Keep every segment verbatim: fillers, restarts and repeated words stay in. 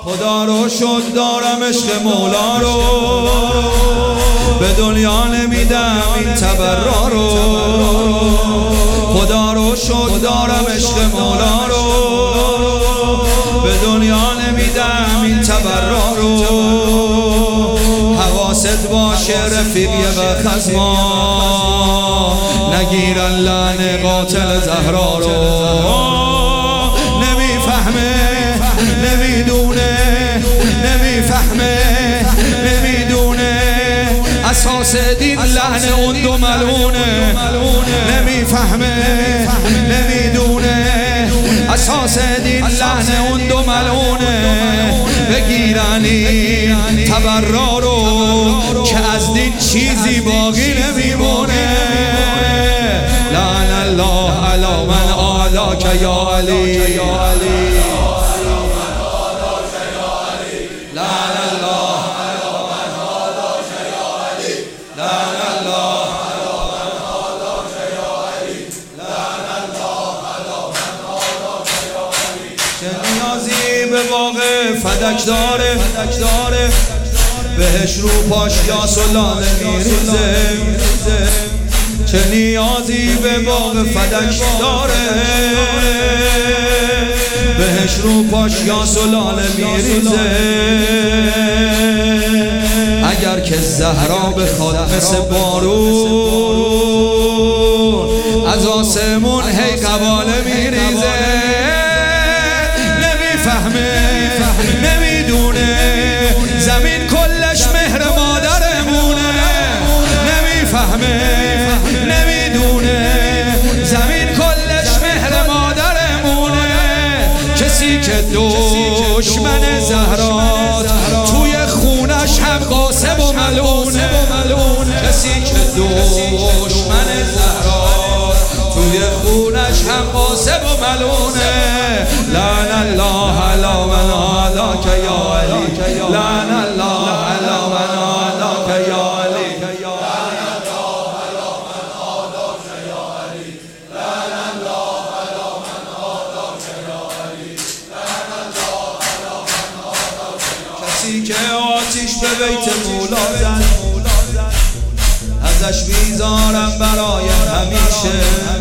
خدا رو شد دارم عشق مولا رو، به دنیا نمیدم این تبرا رو. خدا رو شد دارم عشق مولا رو، به دنیا نمیدم این تبرا رو. حواست باشه رفیقی و خزما، نگیرن لعن قاتل زهرا رو. نمیفهمه نمیدونه نمیفهمه نمیدونه اساس دین لعن اون دو ملعونه. نمیفهمه نمیدونه اساس دین لعن اون دو ملعونه. بگیرن این تبرا رو که از دین چیزی باقی نمیمونه. لعن الله علی من آلاک یا علی. به باغ فدک داره بهش رو پاش یا سلاله میریزه. چه نیازی به باغ فدک داره بهش رو پاش یا سلاله میریزه. اگر که زهرا بخواد مثل بارون از آسمون هی قباله میریزه. نمیدونه زمین کلش مهر مادرمونه. نمیفهمه نمیدونه زمین کلش مهر مادرمونه. کسی که دشمن زهراست توی خونش هم قاسب و ملعونه. کسی که دشمن زهراست توی خونش هم قاسب و ملعونه. لعن الله علی من آلاک یا علی. لعن الله علی من آلاک یا علی. لعن الله علی من آلاک یا علی. لعن الله علی من آلاک یا علی. لعن الله علی من آلاک یا علی. کسی که آتش به بیت مولا زد ازش بیزارم برای همیشه.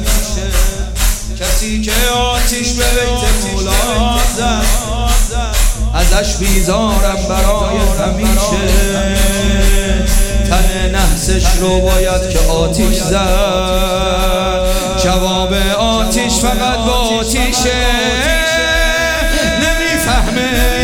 کسی که آتش به بیت مولا زد ازش بیزارم برای همیشه. تن نحسش رو باید که آتش زد، جواب آتش فقط با آتشه. نمیفهمه